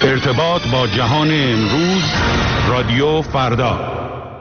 ارتباط با جهان امروز، رادیو فردا.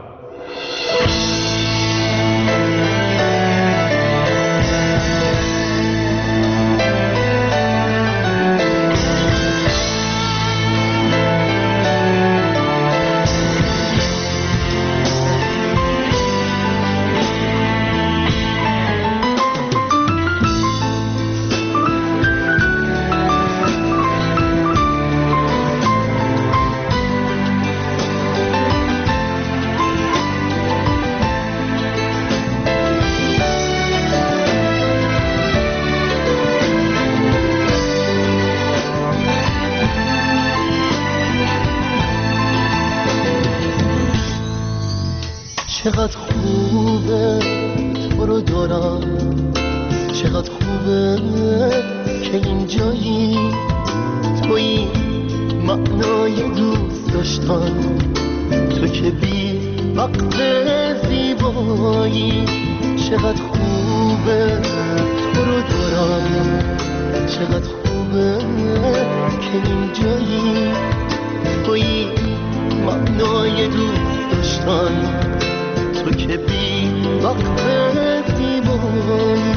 چقدر خوبه تو رو دارم، چقدر خوبه که اینجایی، توی معنای دوست داشتن، تو که بی وقت زیبایی. چقدر خوبه تو رو دارم، چقدر خوبه که اینجایی، توی معنای دوست داشتن، تو که بی وقت زیبایی.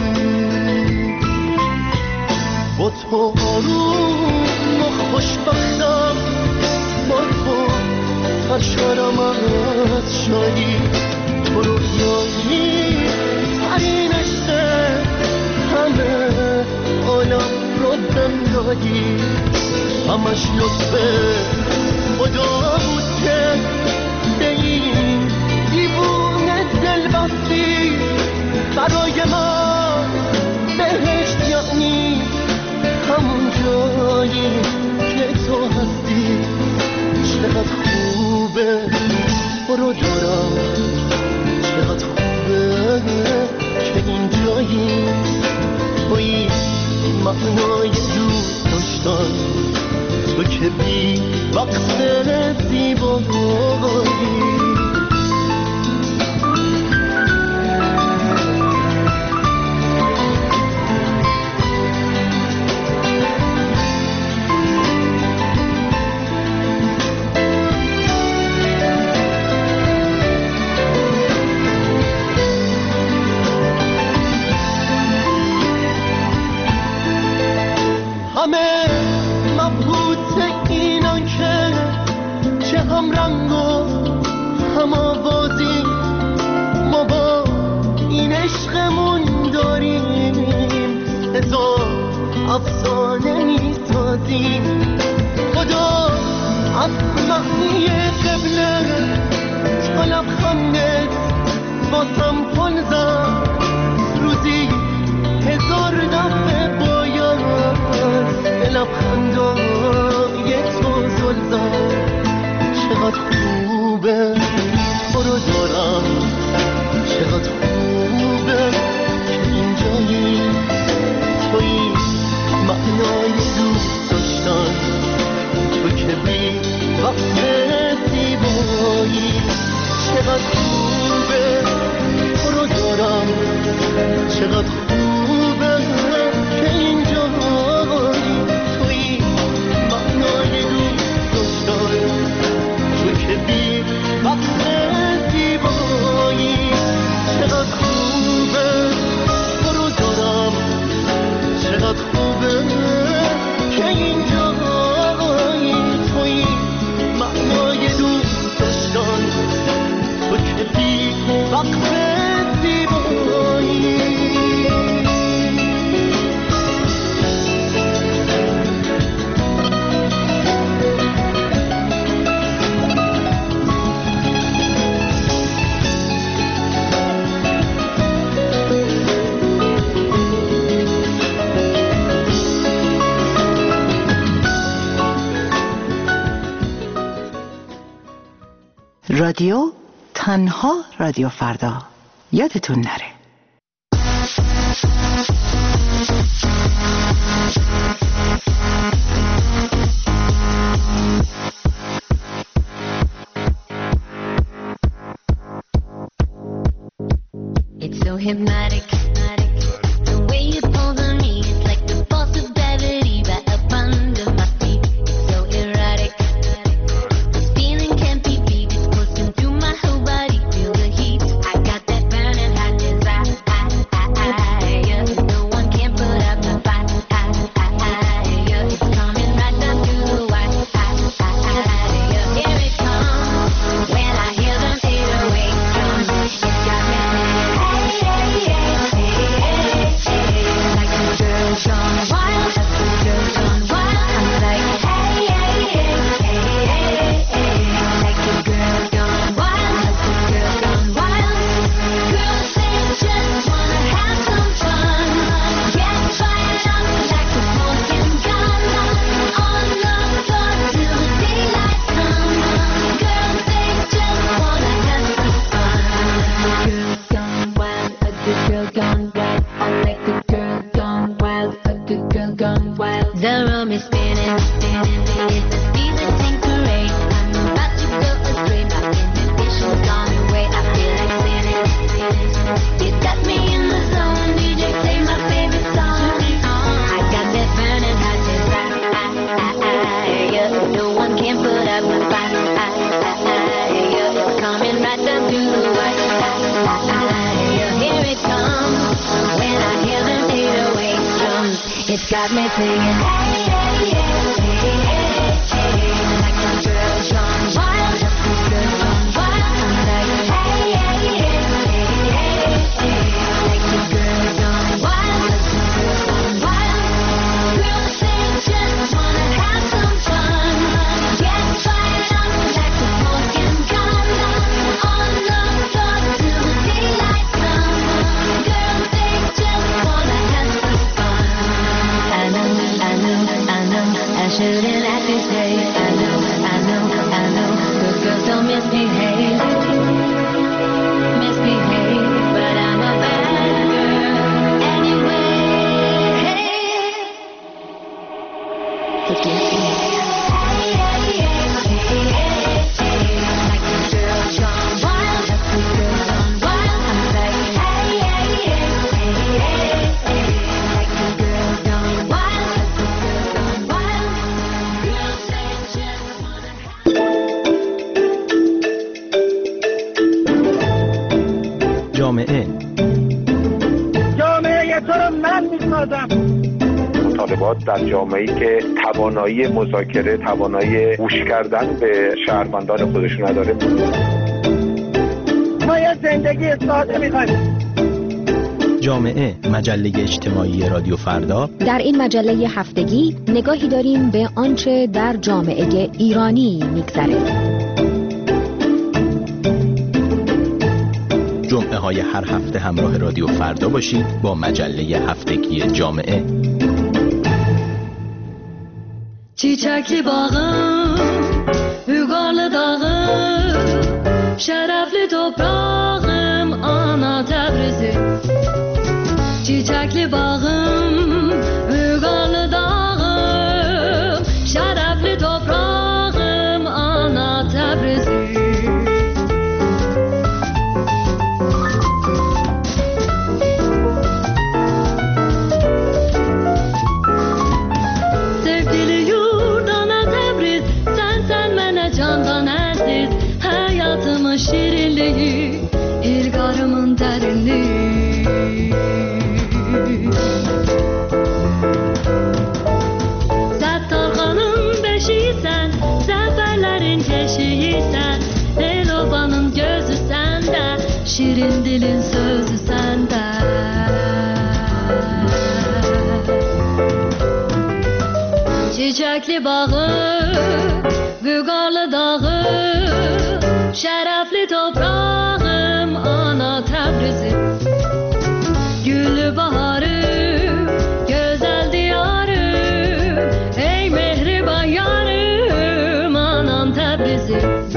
با تو آروم و خوشبختم، با تو سرشارم از شادی، تو رویایی ترین عشق همه عالم رو بندادی. همش لطف خدا بود که به این دیوونه دل بستی. برای من بهشت یعنی همون جایی که تو هستی. چقدر خوبه تو رو دارم، چقدر خوبه که این جایی، توی معنای دوست داشتن، تو که بی وقت زیبایی. همه مبهوت اینان که چه هم رنگ و هم آوازی، ما با این عشقمون داریم هزار افسانه میسازیم. خدا از معنی قبله تا لبخندت باسم پل زد، روزی هزار دفعه باید به لبخندای تو زل زد. چقدر خوبه تو رو دارم، چقدر خوبه که اینجایی، توی معنای دوست داشتن، تو که بی وقت زیبایی. چقدر خوبه تو رو دارم، چقدر خوبه که اینجایی، توی معنای دوست داشتن، تو که بی وقت زیبایی. چقدر خوبه تو رو دارم، چقدر خوبه که اینجایی، توی معنای دوست داشتن، تو که بی وقت زیبایی. رادیو تنها رادیو فردا، یادتون نره. It's so hypnotic, the way you pull on me, it's like the force of gravity right up under my feet. It's so erotic. can't put up with fight. You're coming right down to the wire. Here it comes. When I hear them 808 drums, it's got me singing. Hey, hey, hey, hey, hey, hey. Like some girls gone wild, some girls gone wild. I'm like, hey, hey, hey, hey, hey, hey. Like some girls gone wild, some girls gone wild. Girls, they just wanna have some fun. Get fired up like a smoking gun. On the floor till the daylight comes. Girls, they just wanna have some fun. I know, I shouldn't act this way. I know, but girls don't misbehave, but I'm a bad girl anyway. Forgive me. Like the girls gone wild, the girls gone wild. I'm like, hey, hey, hey, hey, hey, hey. Like the girls gone wild, the girls gone wild. Girls, they just wanna جامعه تو رو من میسازم. مطالبات در جامعه‌ای که توانایی مذاکره، توانایی گوش کردن به شهروندان خودش نداره. ما یه زندگی ساده می‌خوایم. جامعه، مجله اجتماعی رادیو فردا. در این مجله هفتگی نگاهی داریم به آنچه در جامعه ایرانی می‌گذره. جمعه های هر هفته همراه رادیو فردا باشید با مجله هفتگی جامعه. Çiçekli bağım, Hügarlı dağım, şerefli toprağım, ana Təbrizi. Çiçekli bağım, Hügarlı dağım, şerefli toprağım, ana Təbrizi. Şirinliği, ilgarımın derinliği. Zəttarxanın beşiysən, zəfərlərin keşiysən, el-obanın gözü səndə, şirin dilin sözü səndə. Çiçəkli bağı, Vüqarlı dağı, şərəfli toprağım, ana Təbrizi. Güllü baharım, gözəl diyarım, ey mehriban yarım, anam Təbrizi.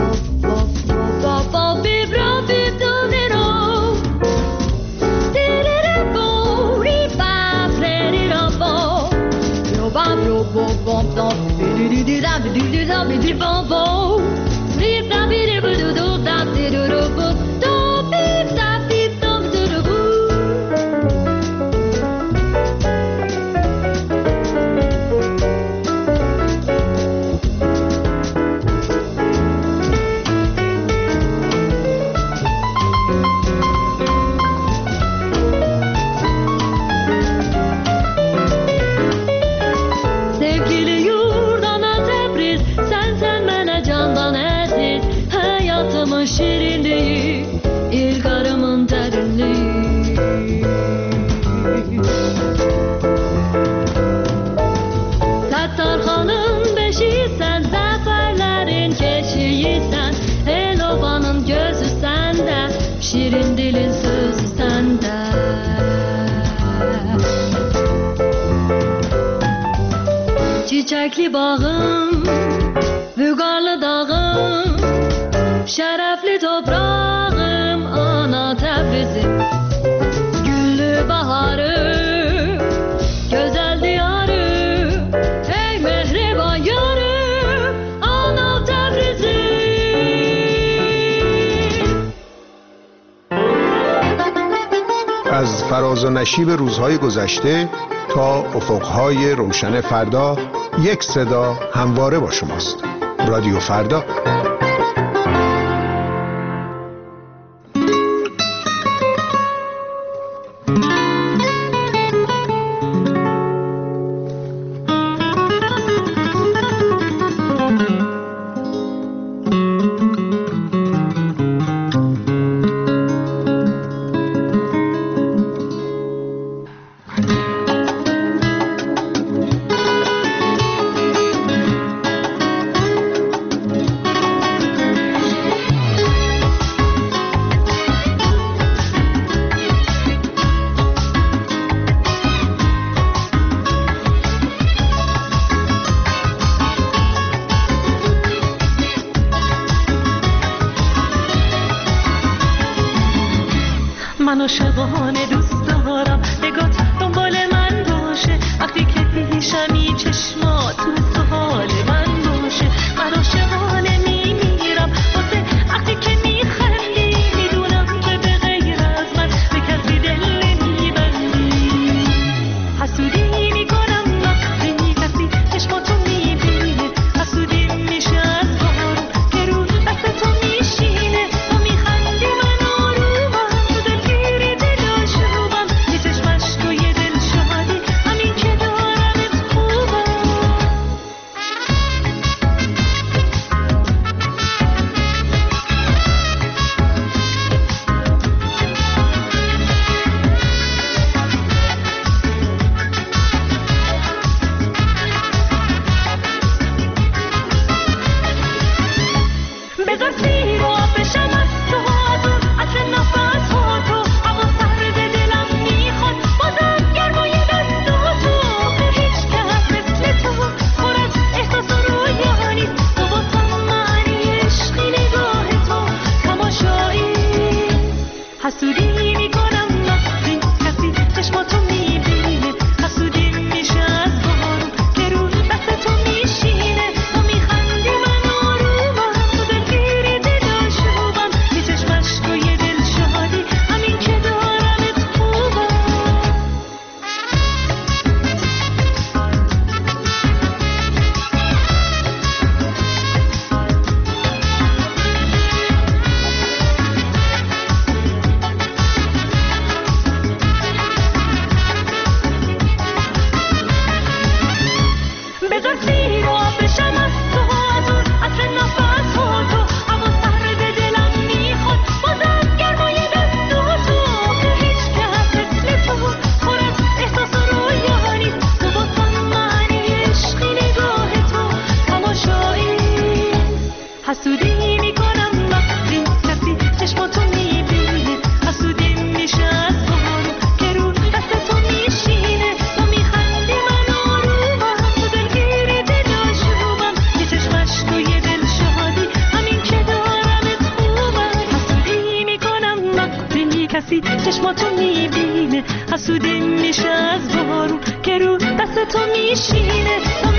Çiçekli bağım, Vüqarlı dağım, şərəfli toprağım, ana Təbrizi. Güllü baharım, gözəl diyarım, ey mehriban yarım, ana Təbrizi. از فراز و نشیب روزهای گذشته تا افقهای روشن فردا، یک صدا همواره با شماست. رادیو فردا. من عاشقانه دوست دارم نگات دنبال من باشه، وقتی که پیشمی چشمات تو سوال من باشه. من عاشقانه میمیرم واسه وقتی که میخندی، میدونم که به غیر از من به کسی دل نمیبندی. حسودی میکنم وقتی کسی چشماتو میبینه، حسودی میشه از بارون که رو دست تو میشینه. تو میخندی من آرومم، تو دلگیری دلاشوبم، یه چشمش تو یه دل شادی، همین که دارمت خوبم. بذار سیر و آب بشم از تو، از اون اصل نفس ها تو، هوا سرد دلم میخواد بازم گرمای دستاتو. هیچ کس مثل تو پر از احساس و رویا نیست، تو واسم معنی عشقی، نگاه تو تماشایی. حسودی میکنم وقتی کسی چشماتو میبینه، حسودی میشه از بارون که رو دست تو میشینه. تو میخندی من آرومم، تو دلگیری دلاشوبم، یه چشمش تو یه دل شادی، همین که دارمت خوبم. بذار سیر و آب بشم از تو، از اون اصل نفس ها تو، هوا سرد دلم میخواد بازم گرمای دستاتو. هیچ کس مثل تو پر از احساس و رویا نیست، تو واسم معنی عشقی، نگاه تو تماشایی. حسودی میکنم وقتی کسی چشماتو میبینه، حسودی میشه از بارون که رو دست تو میشینه. تو میخندی من آرومم، تو دلگیری دلاشوبم، یه چشمش تو یه دل شادی، همین که دارمت خوبم. حسودی میکنم وقتی کسی چشماتو میبینه، حسودی میشه از بارون که رو دست تو میشینه. تو